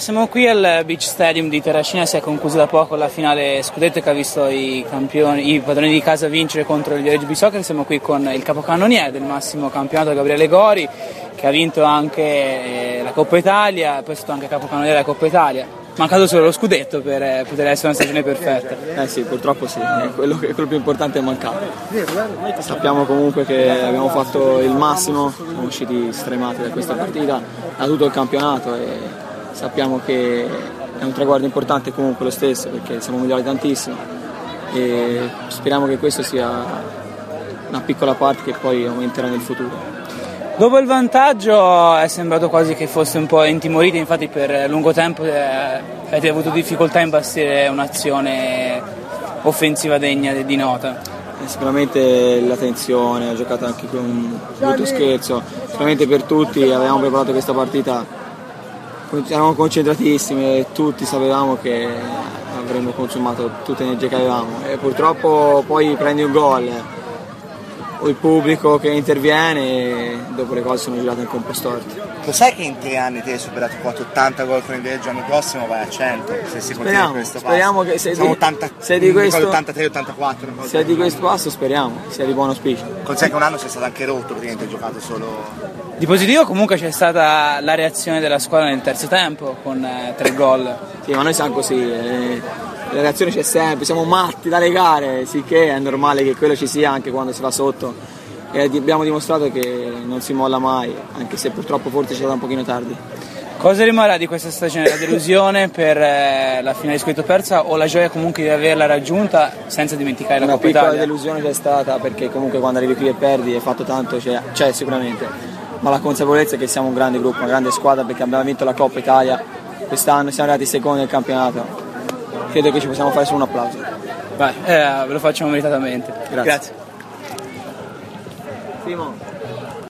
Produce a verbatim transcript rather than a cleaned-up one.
Siamo qui al Beach Stadium di Terracina, si è conclusa da poco la finale scudetto che ha visto i campioni, i padroni di casa vincere contro il Viareggio Bisoccer. Siamo qui con il capocannoniere del massimo campionato Gabriele Gori, che ha vinto anche la Coppa Italia, poi è stato anche capocannoniere della Coppa Italia. Mancato solo lo scudetto per poter essere una stagione perfetta. Eh sì, purtroppo sì, quello, che, quello più importante è mancato. Sappiamo comunque che abbiamo fatto il massimo, siamo usciti stremati da questa partita, da tutto il campionato e sappiamo che è un traguardo importante comunque lo stesso, perché siamo migliorati tantissimo e speriamo che questo sia una piccola parte che poi aumenterà nel futuro. Dopo il vantaggio è sembrato quasi che fosse un po' intimorito, infatti per lungo tempo eh, avete avuto difficoltà a imbastire un'azione offensiva degna di nota. Eh, sicuramente la tensione, ho giocato anche con un brutto scherzo, sicuramente per tutti avevamo preparato questa partita, eravamo concentratissimi e tutti sapevamo che avremmo consumato tutta l'energia che avevamo e purtroppo poi prendi un gol o il pubblico che interviene e dopo le cose sono girate anche un po' storte. Lo sai che in tre anni ti hai superato quattro ottanta gol con il Viareggio, l'anno prossimo vai a cento se si continua in questo passo? Speriamo che se di, ottanta, se di questo ottantatré ottantaquattro se di questo passo speriamo sia di buon auspicio. Considera che un anno sei stato anche rotto, praticamente hai giocato solo. Di positivo comunque c'è stata la reazione della squadra nel terzo tempo con eh, tre gol. Sì, ma noi siamo così, eh, la reazione c'è sempre, siamo matti dalle gare, sicché è normale che quello ci sia anche quando si va sotto e abbiamo dimostrato che non si molla mai, anche se purtroppo forse c'è stato un pochino tardi. Cosa rimarrà di questa stagione? La delusione per eh, la finale di scudetto persa o la gioia comunque di averla raggiunta senza dimenticare la Una Coppa piccola Italia? delusione c'è stata perché comunque quando arrivi qui e perdi hai fatto tanto, c'è, c'è sicuramente, ma la consapevolezza è che siamo un grande gruppo, una grande squadra perché abbiamo vinto la Coppa Italia quest'anno, siamo arrivati secondi nel campionato, credo che ci possiamo fare solo un applauso. Vai, eh, ve lo facciamo meritatamente. Grazie. Grazie. Simon.